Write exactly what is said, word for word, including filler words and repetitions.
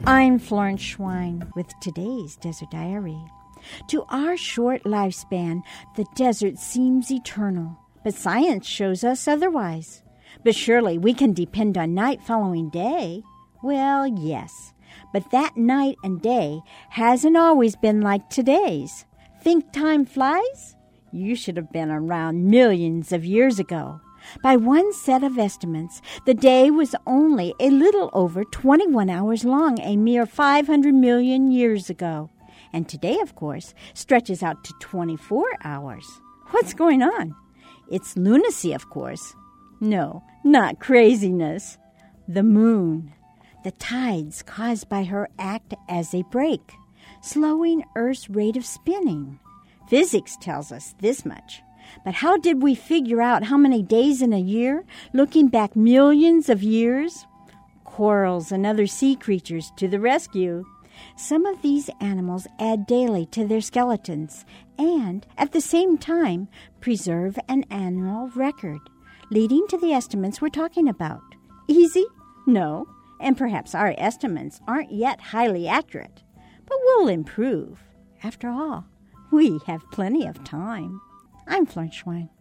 I'm Florence Schwein with today's Desert Diary. To our short lifespan, the desert seems eternal, but science shows us otherwise. But surely we can depend on night following day. Well, yes, but that night and day hasn't always been like today's. Think time flies? You should have been around millions of years ago. By one set of estimates, the day was only a little over twenty-one hours long a mere five hundred million years ago. And today, of course, stretches out to twenty-four hours. What's going on? It's lunacy, of course. No, not craziness. The moon. The tides caused by her act as a brake, slowing Earth's rate of spinning. Physics tells us this much. But how did we figure out how many days in a year, looking back millions of years? Corals and other sea creatures to the rescue. Some of these animals add daily to their skeletons and, at the same time, preserve an annual record, leading to the estimates we're talking about. Easy? No, and perhaps our estimates aren't yet highly accurate, but we'll improve. After all, we have plenty of time. I'm Florence Schwein.